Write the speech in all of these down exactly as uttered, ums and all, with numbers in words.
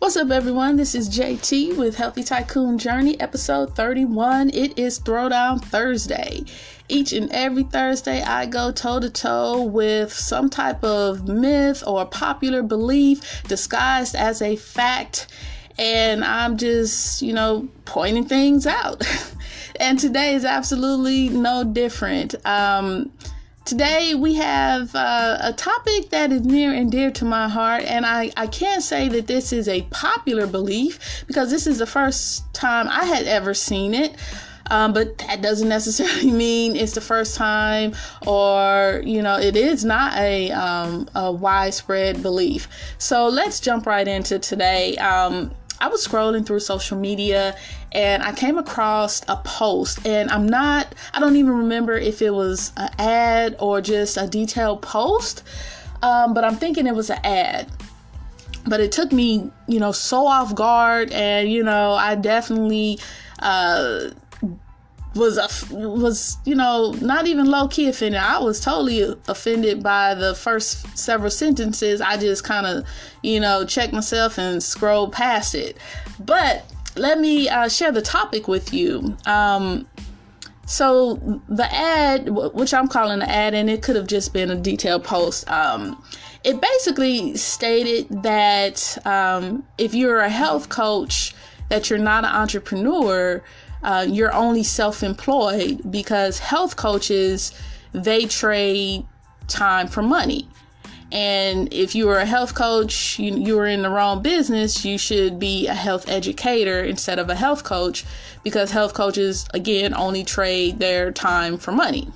What's up, everyone? This is J T with Healthy Tycoon Journey, episode thirty-one. It is Throwdown Thursday. Each and every Thursday, I go toe-to-toe with some type of myth or popular belief disguised as a fact, and I'm just, you know, pointing things out. And today is absolutely no different. Um... Today we have uh, a topic that is near and dear to my heart, and I, I can't say that this is a popular belief because this is the first time I had ever seen it, um, but that doesn't necessarily mean it's the first time or, you know, it is not a, um, a widespread belief. So let's jump right into today. Um, I was scrolling through social media and I came across a post, and I'm not, I don't even remember if it was an ad or just a detailed post, um, but I'm thinking it was an ad. But it took me, you know, so off guard, and, you know, I definitely uh, was, was, you know, not even low-key offended. I was totally offended by the first several sentences. I just kind of, you know, checked myself and scrolled past it. But let me uh, share the topic with you. Um, so the ad, which I'm calling an ad, and it could have just been a detailed post. Um, it basically stated that um, if you're a health coach, that you're not an entrepreneur, uh, you're only self-employed, because health coaches, they trade time for money. And if you were a health coach, you, you were in the wrong business, you should be a health educator instead of a health coach, because health coaches, again, only trade their time for money.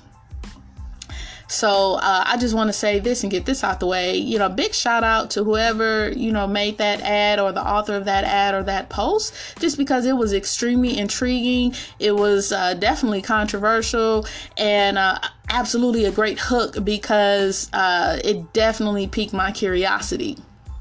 So uh, I just want to say this and get this out the way. You know, big shout out to whoever, you know, made that ad or the author of that ad or that post, just because it was extremely intriguing. It was uh, definitely controversial, and uh, absolutely a great hook, because uh, it definitely piqued my curiosity.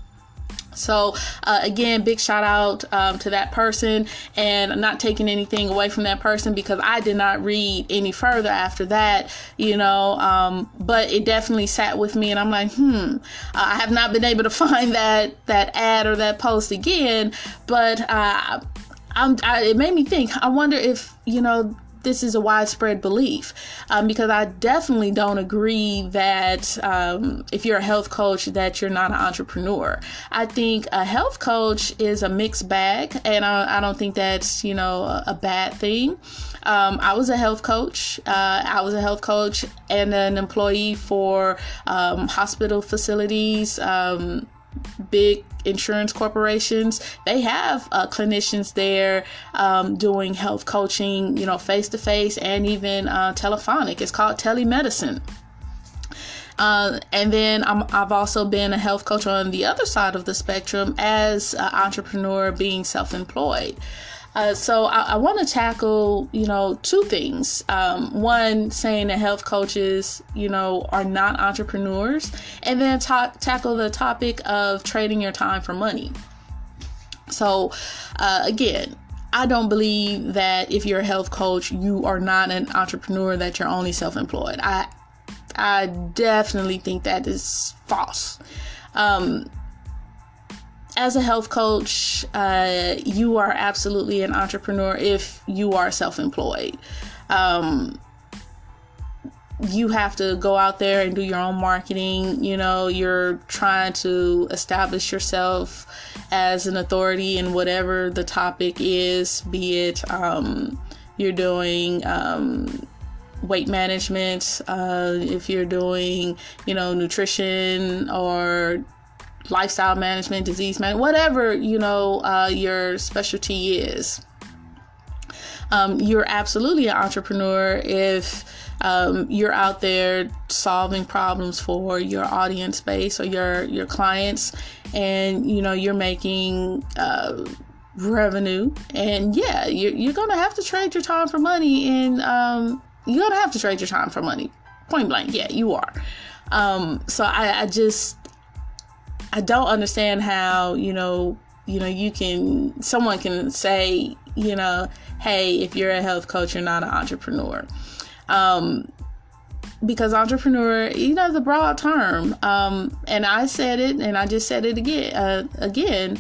So, uh, again, big shout out um, to that person, and I'm not taking anything away from that person, because I did not read any further after that, you know, um, but it definitely sat with me, and I'm like, hmm, I have not been able to find that, that ad or that post again, but uh, I'm, I, it made me think, I wonder if, you know, this is a widespread belief, um, because I definitely don't agree that um, if you're a health coach, that you're not an entrepreneur. I think a health coach is a mixed bag, and I, I don't think that's, you know, a, a bad thing. Um, I was a health coach. Uh, I was a health coach and an employee for um, hospital facilities, um, big insurance corporations. They have uh, clinicians there um, doing health coaching, you know, face to face and even uh, telephonic. It's called telemedicine. Uh, and then I'm, I've also been a health coach on the other side of the spectrum as an entrepreneur, being self-employed. Uh, so I, I want to tackle, you know, two things. Um, one, saying that health coaches, you know, are not entrepreneurs, and then ta- tackle the topic of trading your time for money. So, uh, again, I don't believe that if you're a health coach, you are not an entrepreneur, that you're only self-employed. I, I definitely think that is false. Um, As a health coach, uh, you are absolutely an entrepreneur if you are self-employed. Um, you have to go out there and do your own marketing. You know, you're trying to establish yourself as an authority in whatever the topic is, be it um, you're doing um, weight management, uh, if you're doing, you know, nutrition or lifestyle management, disease management, whatever, you know, uh, your specialty is. Um, you're absolutely an entrepreneur if um, you're out there solving problems for your audience base or your, your clients, and, you know, you're making uh, revenue. And yeah, you're, you're going to have to trade your time for money, and um, you're going to have to trade your time for money. Point blank. Yeah, you are. Um, so I, I just, I don't understand how, you know, you know, you can, someone can say, you know, hey, if you're a health coach, you're not an entrepreneur. Um, because entrepreneur, you know, is a broad term. Um, and I said it, and I just said it again, uh, again,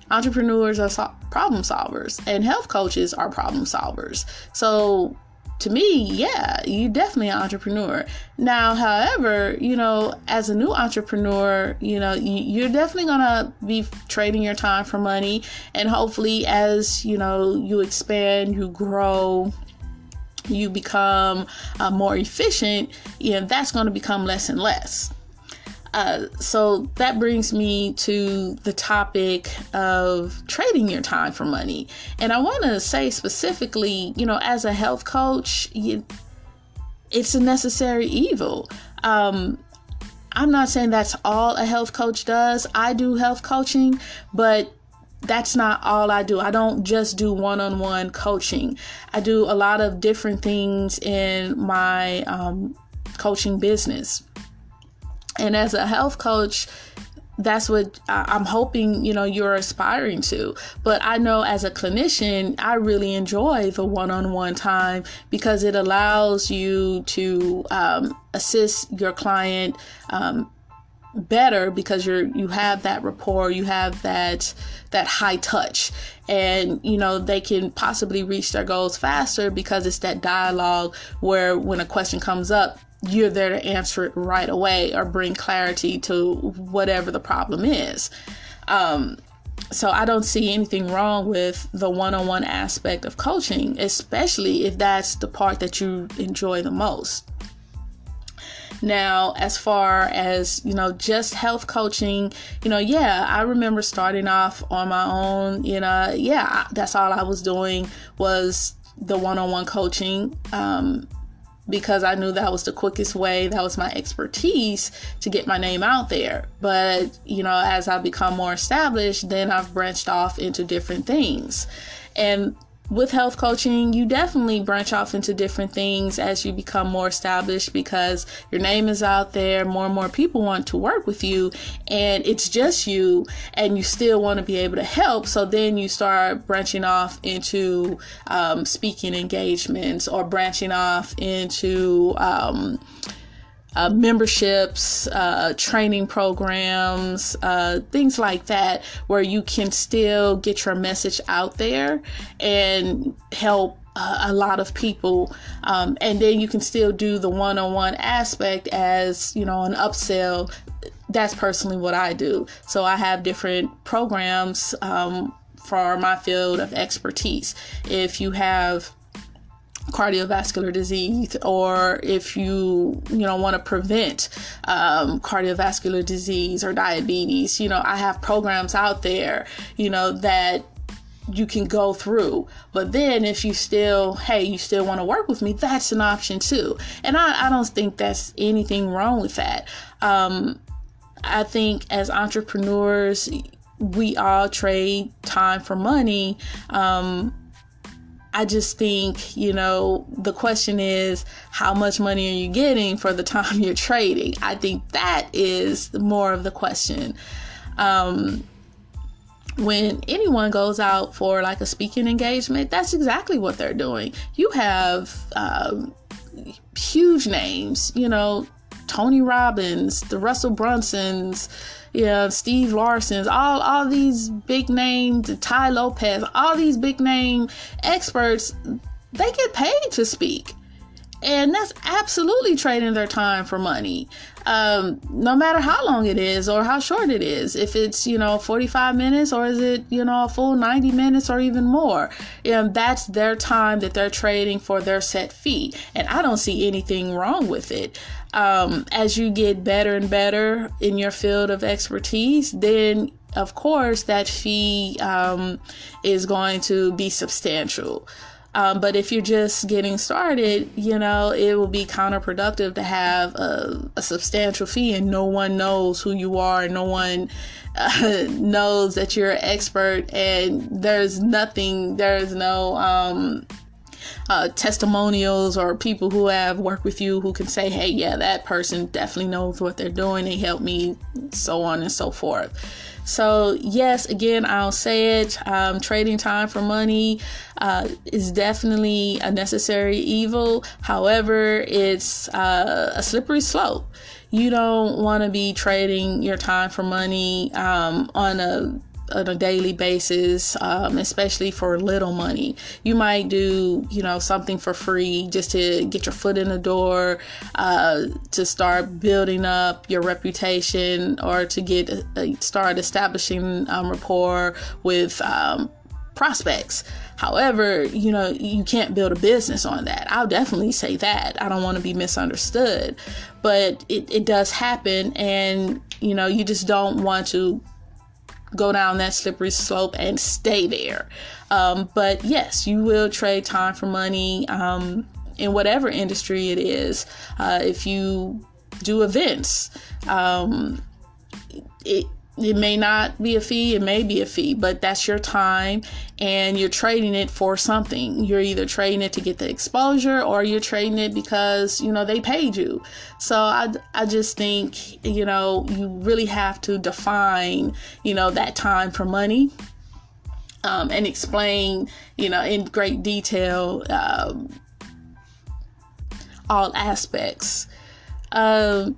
Entrepreneurs are so- problem solvers, and health coaches are problem solvers. So to me, yeah, you definitely an entrepreneur. Now, however, you know, as a new entrepreneur, you know, you're definitely going to be trading your time for money. And hopefully, as, you know, you expand, you grow, you become uh, more efficient, you know, that's going to become less and less. Uh, so that brings me to the topic of trading your time for money. And I want to say specifically, you know, as a health coach, you, it's a necessary evil. Um, I'm not saying that's all a health coach does. I do health coaching, but that's not all I do. I don't just do one-on-one coaching. I do a lot of different things in my um, coaching business. And as a health coach, that's what I'm hoping, you know, you're aspiring to. But I know as a clinician, I really enjoy the one-on-one time because it allows you to um, assist your client um, better because you're you have that rapport, you have that that high touch, and you know they can possibly reach their goals faster because it's that dialogue where when a question comes up, you're there to answer it right away or bring clarity to whatever the problem is. Um, so I don't see anything wrong with the one-on-one aspect of coaching, especially if that's the part that you enjoy the most. Now, as far as, you know, just health coaching, you know, yeah, I remember starting off on my own, you know, yeah, that's all I was doing was the one-on-one coaching. Um, because I knew that was the quickest way, that was my expertise to get my name out there. But, you know, as I become more established, then I've branched off into different things. And with health coaching, you definitely branch off into different things as you become more established because your name is out there, more and more people want to work with you, and it's just you, and you still want to be able to help. So then you start branching off into um, speaking engagements or branching off into um, Uh, memberships, uh, training programs, uh, things like that, where you can still get your message out there and help uh, a lot of people. Um, and then you can still do the one-on-one aspect as, you know, an upsell. That's personally what I do. So I have different programs um, for my field of expertise. If you have cardiovascular disease, or if you you know want to prevent um, cardiovascular disease or diabetes, you know I have programs out there you know that you can go through. But then if you still hey you still want to work with me, that's an option too, and I, I don't think that's anything wrong with that. um, I think as entrepreneurs we all trade time for money. um, I just think, you know, the question is, how much money are you getting for the time you're trading? I think that is more of the question. Um, when anyone goes out for like a speaking engagement, that's exactly what they're doing. You have um, huge names, you know, Tony Robbins, the Russell Brunsons, yeah, Steve Larson's, all, all these big names, Ty Lopez, all these big name experts, they get paid to speak. And that's absolutely trading their time for money. Um, no matter how long it is or how short it is. If it's, you know, forty-five minutes or is it, you know, a full ninety minutes or even more. And that's their time that they're trading for their set fee. And I don't see anything wrong with it. Um, as you get better and better in your field of expertise, then of course that fee um, is going to be substantial. Um, but if you're just getting started, you know, it will be counterproductive to have a, a substantial fee and no one knows who you are and no one uh, knows that you're an expert, and there's nothing, there's no um, uh, testimonials or people who have worked with you who can say, hey, yeah, that person definitely knows what they're doing. They helped me, so on and so forth. So yes, again, I'll say it, um, trading time for money uh, is definitely a necessary evil. However, it's uh, a slippery slope. You don't want to be trading your time for money um, on a on a daily basis, um, especially for little money. You might do, you know, something for free just to get your foot in the door, uh, to start building up your reputation, or to get uh, start establishing um, rapport with um, prospects. However, you know, you can't build a business on that. I'll definitely say that. I don't want to be misunderstood, but it, it does happen, and, you know, you just don't want to go down that slippery slope and stay there. Um, but yes, you will trade time for money um, in whatever industry it is. Uh, if you do events, um, it It may not be a fee, it may be a fee, but that's your time, and you're trading it for something. You're either trading it to get the exposure, or you're trading it because, you know, they paid you. So I, I just think, you know, you really have to define, you know, that time for money, um, and explain, you know, in great detail, um, all aspects. Um,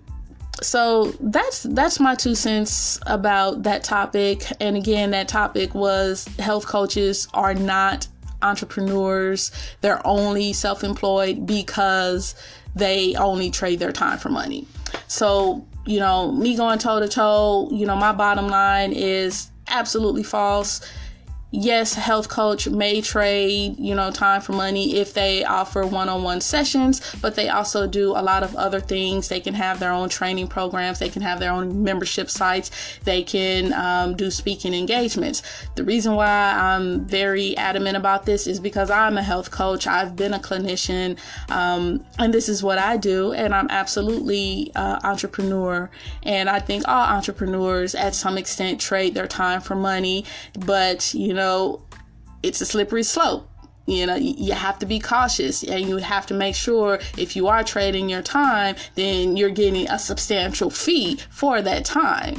So that's that's my two cents about that topic. And again, that topic was health coaches are not entrepreneurs. They're only self-employed because they only trade their time for money. So, you know, me going toe to toe, you know, my bottom line is absolutely false. Yes, a health coach may trade, you know, time for money if they offer one-on-one sessions, but they also do a lot of other things. They can have their own training programs. They can have their own membership sites. They can um, do speaking engagements. The reason why I'm very adamant about this is because I'm a health coach. I've been a clinician, um, and this is what I do. And I'm absolutely an uh, entrepreneur. And I think all entrepreneurs at some extent trade their time for money, but, you know, know, it's a slippery slope. You know, you have to be cautious, and you have to make sure if you are trading your time, then you're getting a substantial fee for that time.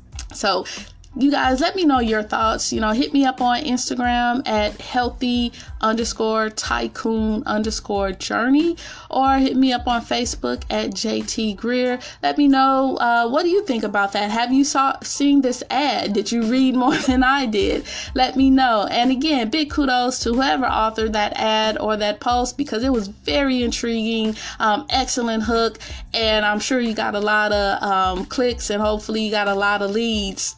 So you guys, let me know your thoughts. You know, hit me up on Instagram at healthy underscore tycoon underscore journey, or hit me up on Facebook at J T Greer. Let me know, uh, what do you think about that? Have you saw seen this ad? Did you read more than I did? Let me know. And again, big kudos to whoever authored that ad or that post, because it was very intriguing, um, excellent hook, and I'm sure you got a lot of um, clicks, and hopefully you got a lot of leads.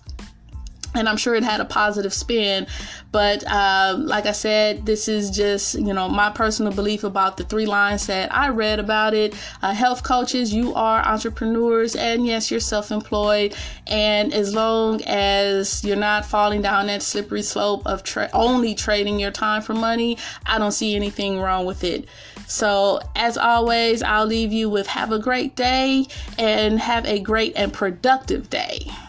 And I'm sure it had a positive spin. But um, like I said, this is just, you know, my personal belief about the three lines that I read about it. Uh, health coaches, you are entrepreneurs, and yes, you're self-employed. And as long as you're not falling down that slippery slope of tra- only trading your time for money, I don't see anything wrong with it. So as always, I'll leave you with have a great day, and have a great and productive day.